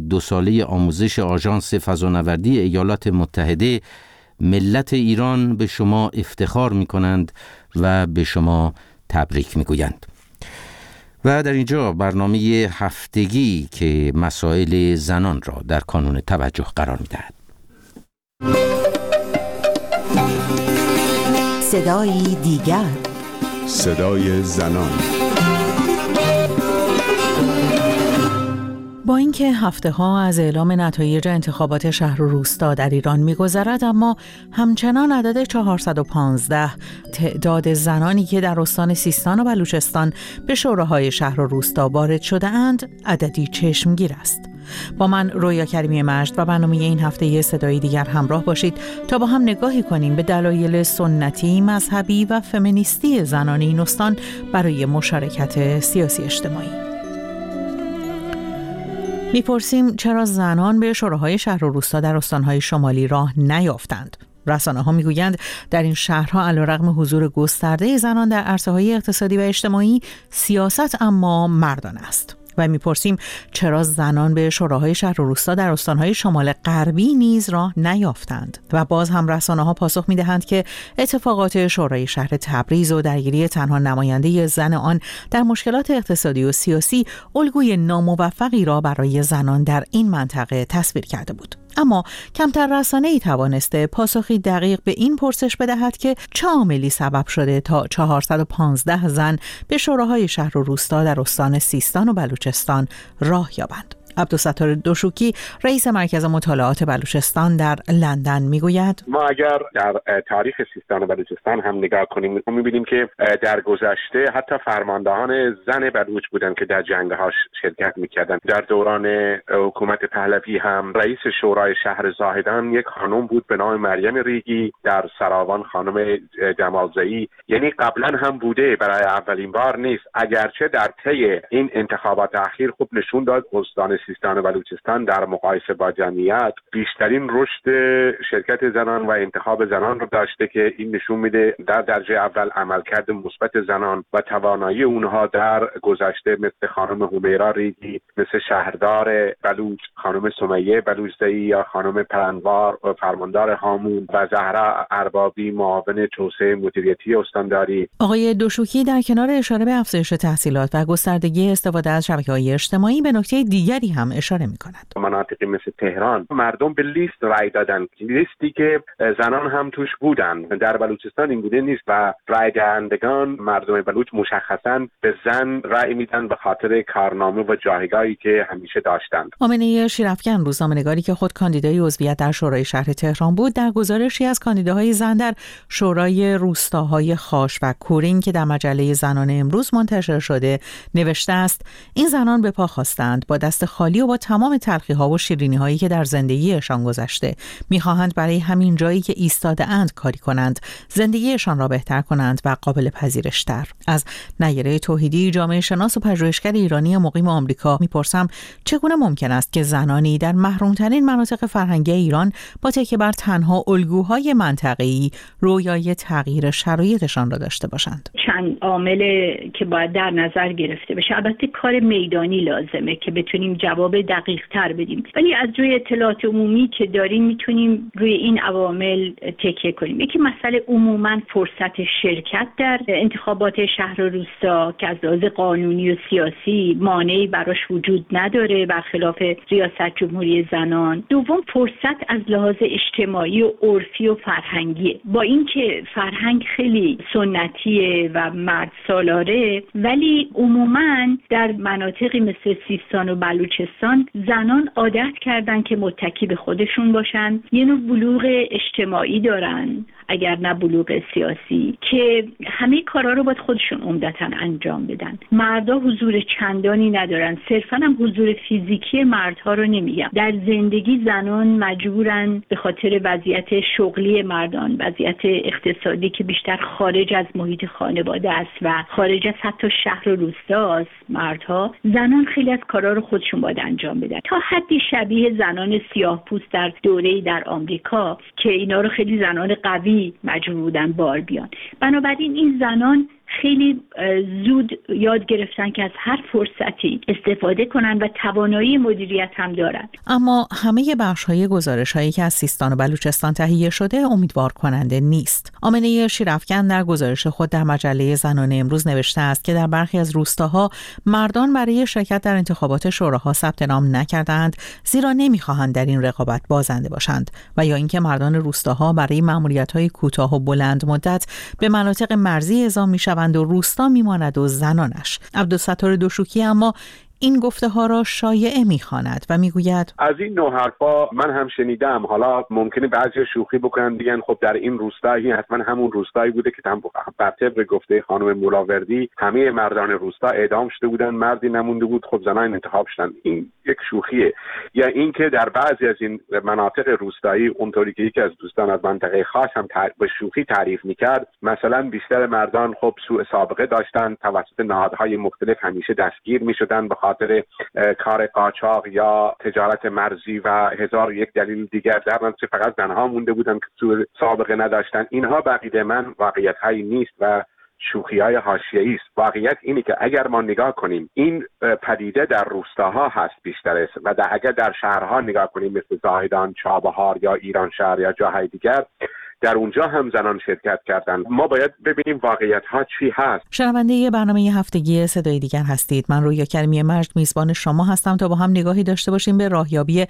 2 ساله آموزش آژانس فضانوردی ایالات متحده، ملت ایران به شما افتخار می‌کنند و به شما تبریک می‌گویند. و در اینجا برنامه هفتگی که مسائل زنان را در کانون توجه قرار می‌دهد. صدای دیگر، صدای زنان. با اینکه هفته‌ها از اعلام نتایج انتخابات شهر و روستا در ایران می‌گذرد، اما همچنان عدد 415 تعداد زنانی که در استان سیستان و بلوچستان به شوراهای شهر و روستا وارد شده‌اند عددی چشمگیر است. با من رویا کریمی مجد و برنامه این هفته صدای دیگر همراه باشید تا با هم نگاهی کنیم به دلایل سنتی، مذهبی و فمینیستی زنان این استان برای مشارکت سیاسی اجتماعی. میپرسیم چرا زنان به شوراهای شهر و روستا در استانهای شمالی راه نیافتند؟ رسانه‌ها میگویند در این شهرها علیرغم حضور گسترده زنان در عرصه‌های اقتصادی و اجتماعی، سیاست اما مردانه است. و میپرسیم چرا زنان به شوراهای شهر و روستا در استانهای شمال غربی نیز راه نیافتند؟ و باز هم رسانه‌ها پاسخ میدهند که اتفاقات شورای شهر تبریز و درگیری تنها نماینده زن آن در مشکلات اقتصادی و سیاسی الگوی ناموفقی را برای زنان در این منطقه تصویر کرده بود. اما کمتر رسانه‌ای توانسته پاسخی دقیق به این پرسش بدهد که چه عاملی سبب شده تا 415 زن به شوراهای شهر و روستا در استان سیستان و بلوچستان راه یابند. عبدالستار دوشوکی، رئیس مرکز مطالعات بلوچستان در لندن میگوید ما اگر در تاریخ سیستان و بلوچستان هم نگاه کنیم می‌بینیم که در گذشته حتی فرماندهان زن بلوچ بودند که در جنگ‌ها شرکت می‌کردند. در دوران حکومت پهلوی هم رئیس شورای شهر زاهدان یک خانم بود به نام مریم ریگی، در سراوان خانم جمالزایی. یعنی قبلا هم بوده، برای اولین بار نیست. اگرچه در طی این انتخابات اخیر خوب نشون داد استان سیستان و بلوچستان در مقایسه با جمعیت بیشترین رشد شرکت زنان و انتخاب زنان رو داشته که این نشون میده در درجه اول عملکرد مثبت زنان و توانایی اونها در گذشته، مثل خانم همیرا ریگی، مثل شهردار بلوچ خانم سمیه بلوچزایی یا خانم پرنوار فرماندار هامون و زهرا اربابی معاون توسعه مدیریتی استانداری. آقای دوشوکی در کنار اشاره به افزایش تحصیلات و گستردگی استفاده از شبکه‌های اجتماعی به نکته دیگری هم اشاره می‌کند. مناطقی مثل تهران مردم به لیست رای دادن، لیستی که زنان هم توش بودن. در بلوچستان این گونه نیست و رای دهندگان مردم بلوچ مشخصاً به زن رای میدن به خاطر کارنامه و جایگاهی که همیشه داشتند. آمنه شیرافکن، روزنامه‌نگاری که خود کاندیدای عضویت در شورای شهر تهران بود، در گزارشی از کاندیداهای زن در شورای روستاهای خاش و کورین که در مجله زنان امروز منتشر شده نوشته است: این زنان به پا خواستند، با دست خالی و با تمام تلخی‌ها و شیرینی‌هایی که در زندگیشان گذشته می‌خواهند برای همین جایی که ایستاده‌اند کاری کنند، زندگیشان را بهتر کنند و قابل پذیرش‌تر. از نیره توحیدی، جامعه شناس و پژوهشگر ایرانی مقیم آمریکا می‌پرسم چگونه ممکن است که زنانی در محروم‌ترین مناطق فرهنگی ایران با تکیه بر تنها الگوهای منطقه‌ای رویای تغییر شرایطشان را داشته باشند؟ چند عامل که باید در نظر گرفته بشه. البته کار میدانی لازمه که بتونیم جواب دقیق تر بدیم، ولی از روی اطلاعات عمومی که داریم میتونیم روی این عوامل تکیه کنیم. یکی مسئله عموما فرصت شرکت در انتخابات شهر و روستا که از لحاظ قانونی و سیاسی مانعی براش وجود نداره، برخلاف ریاست جمهوری زنان. دوم، فرصت از لحاظ اجتماعی و عرفی و فرهنگی. با اینکه فرهنگ خیلی سنتیه و مرد سالاره، ولی عموما در مناطقی مثل سیستان و بلوچستان زنان عادت کردن که متکی به خودشون باشن، یه نوع بلوغ اجتماعی دارن اگر نه بلوغ سیاسی، که همه کارا رو باید خودشون عمدتاً انجام بدن. مردا حضور چندانی ندارن. صرفاً هم حضور فیزیکی مردها رو نمیگم. در زندگی زنان مجبورن به خاطر وضعیت شغلی مردان، وضعیت اقتصادی که بیشتر خارج از محیط خانواده است و خارج از حتی شهر و روستاست، مردها، زنان خیلی از کارا رو خودشون باید انجام بدن. تا حدی شبیه زنان سیاه‌پوست در دوره‌ای در آمریکا که اینا رو خیلی زنان قوی مجبور بودن بار بیان. بنابراین این زنان خیلی زود یاد گرفتن که از هر فرصتی استفاده کنن و توانایی مدیریت هم دارن. اما همه بخش‌های گزارش‌هایی که از سیستان و بلوچستان تهیه شده امیدوار کننده نیست. آمنه شیرافکن در گزارش خود در مجله زنان امروز نوشته است که در برخی از روستاها مردان برای شرکت در انتخابات شوراها ثبت نام نکردند زیرا نمی‌خواهند در این رقابت بازنده باشند و یا اینکه مردان روستاها برای مأموریت‌های کوتاه و بلند مدت به مناطق مرزی اعزام می‌شوند و روستا می‌ماند و زنانش. عبدالستار دوشوکی اما این گفته ها را شایعه می‌خواند و میگوید از این نوع حرفا من هم شنیدم. حالا ممکنه بعضی شوخی بکنن دیگن خب در این روستایی حتما همون روستایی بوده که بر طبق گفته خانم مولاوردی همه مردان روستا اعدام شده بودن، مردی نمونده بود، خب زنان انتخاب شدن. این یک شوخیه. یا اینکه در بعضی از این مناطق روستایی اونطوری که یکی از دوستان از منطقه خاص هم به شوخی تعریف می‌کرد، مثلا بیشتر مردان خب سوء سابقه داشتن، توسط نهادهای مختلف همیشه دستگیر می‌شدن به خاطر کار قاچاق یا تجارت مرزی و هزار یک دلیل دیگر، در نتیجه فقط زنها مونده بودن که سوء سابقه نداشتن. اینها بقیده من واقعیت‌هایی نیست و شوخی‌های حاشیه‌ای است. واقعیت اینه که اگر ما نگاه کنیم این پدیده در روستاها هست بیشتر است و اگر در شهرها نگاه کنیم مثل زاهدان، چابهار یا ایران شهر یا جاهای دیگر، در اونجا هم زنان شرکت کردن. ما باید ببینیم واقعیت ها چی هست. شنونده برنامه هفتگی صدای دیگر هستید. من رویا کریمی مجد میزبان شما هستم تا با هم نگاهی داشته باشیم به راهیابی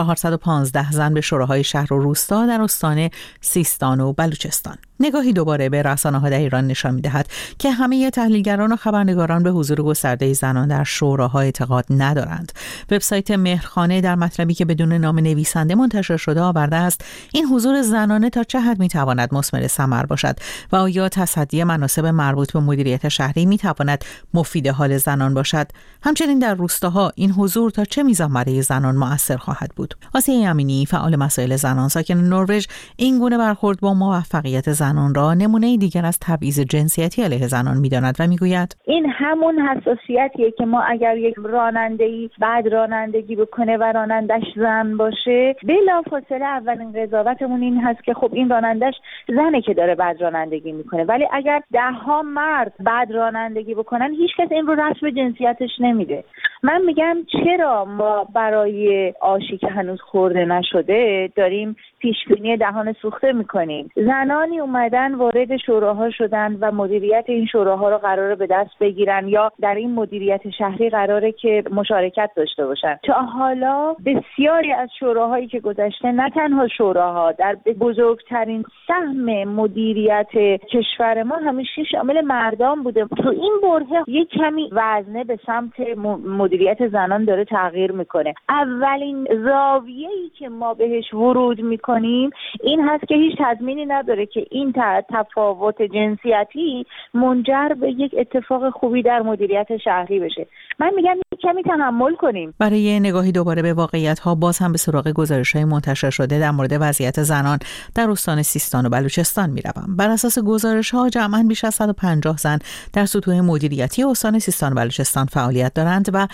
415 زن به شوراهای شهر و روستا در استان سیستان و بلوچستان. نگاهی دوباره به رسانه‌ها در ایران نشان می‌دهد که همه تحلیلگران و خبرنگاران به حضور گسترده زنان در شوراها اعتقاد ندارند. وبسایت مهرخانه در مطلبی که بدون نام نویسنده منتشر شده آورده است این حضور زنانه تا چه حد می‌تواند مثمر ثمر باشد و آیا تصدی مناصب مربوط به مدیریت شهری می‌تواند مفید حال زنان باشد. همچنین در روستاها این حضور تا چه میزان برای زنان مؤثر خواهد بود. آسیه امینی فعال مسائل زنان ساکن نروژ این گونه برخورد با موفقیت زنان را نمونه دیگر از تبعیض جنسیتی علیه زنان می‌داند و میگوید این همون حساسیتیه که ما اگر یک راننده‌ای بعد رانندگی بکنه و رانندش زن باشه بلافاصله اولین قضاوتمون این هست که خب این رانندش زنه که داره بعد رانندگی میکنه. ولی اگر 10 مرد بعد رانندگی بکنن هیچ کس این رو رسم جنسیتش نمیده. من میگم چرا ما برای آشی که هنوز خورده نشده داریم پیشبینی دهان سوخته میکنیم؟ زنانی اومدن وارد شوراها شدن و مدیریت این شوراها رو قراره به دست بگیرن یا در این مدیریت شهری قراره که مشارکت داشته باشن. تا حالا بسیاری از شوراهایی که گذشته، نه تنها شوراها، در بزرگترین سهم مدیریت کشور ما همیشه شامل مردان بوده. تو این برهه یک کمی وزنه به سمت مدیریت زنان داره تغییر میکنه. اولین زاویه‌ای که ما بهش ورود میکنیم این هست که هیچ تضمینی نداره که این تفاوت جنسیتی منجر به یک اتفاق خوبی در مدیریت شهری بشه. من میگم کمی تحمل کنیم. برای نگاهی دوباره به واقعیت‌ها باز هم به سراغ گزارش‌های منتشر شده در مورد وضعیت زنان در استان سیستان و بلوچستان می‌روم. بر اساس گزارش‌ها جمعاً بیش از 150 زن در سطوح مدیریتی استان سیستان و بلوچستان فعالیت دارند و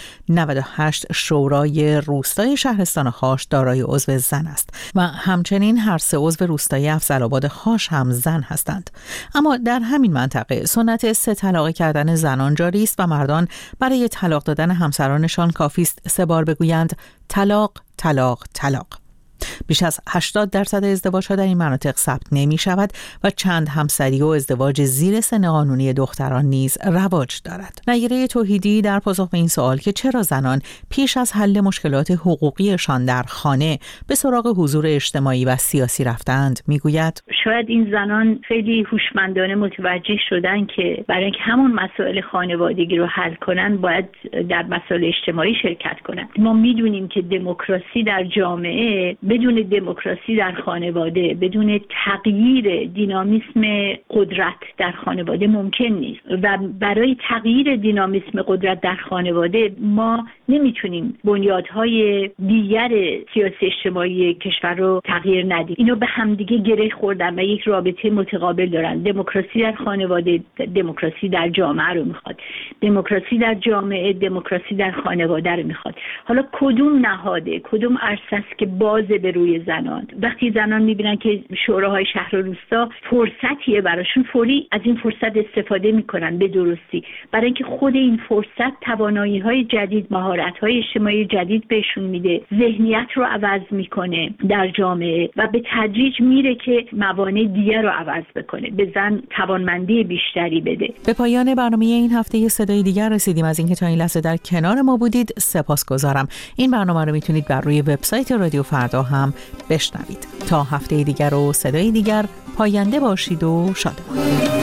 98 شورای روستای شهرستان خاش دارای عضو زن است و همچنین هر 3 عضو روستای افضلآباد خاش هم زن هستند. اما در همین منطقه سنت 3 طلاق کردن زنان جاری است و مردان برای طلاق دادن همسرانشان کافی است 3 بار بگویند طلاق طلاق طلاق. بیش از 80% ازدواج‌ها در این مناطق ثبت نمی‌شود و چند همسری و ازدواج زیر سن قانونی دختران نیز رواج دارد. نگیره توحیدی در پاسخ به این سوال که چرا زنان پیش از حل مشکلات حقوقیشان در خانه به سراغ حضور اجتماعی و سیاسی رفتند میگوید شاید این زنان خیلی هوشمندانه متوجه شدن که برای اینکه همون مسائل خانوادگی رو حل کنن باید در مسائل اجتماعی شرکت کنن. ما میدونیم که دموکراسی در جامعه بدون دموکراسی در خانواده، بدون تغییر دینامیسم قدرت در خانواده ممکن نیست و برای تغییر دینامیسم قدرت در خانواده ما نمیتونیم بنیادهای دیگر سیاسی اجتماعی کشور رو تغییر ندیم. اینو به همدیگه گره خوردن و یک رابطه متقابل دارن. دموکراسی در خانواده دموکراسی در جامعه رو میخواد، دموکراسی در جامعه دموکراسی در خانواده رو میخواد. حالا کدوم نهاده، کدوم عرصه است که باز به روی روی زنان. وقتی زنان میبینن که شوراهای شهر و روستا فرصتیه براشون، فوری از این فرصت استفاده میکنن به درستی، برای اینکه خود این فرصت توانایی‌های جدید، مهارت‌های اجتماعی جدید بهشون میده، ذهنیت رو عوض میکنه در جامعه و به تدریج میره که موانع دیگر رو عوض بکنه، به زن توانمندی بیشتری بده. به پایان برنامه این هفته صدای دیگر رسیدیم. از اینکه تا این لحظه در کنار ما بودید سپاسگزارم. این برنامه رو میتونید بر روی وبسایت رادیو فردا هم بشنوید. تا هفته دیگر و صدای دیگر، پاینده باشید و شادمان.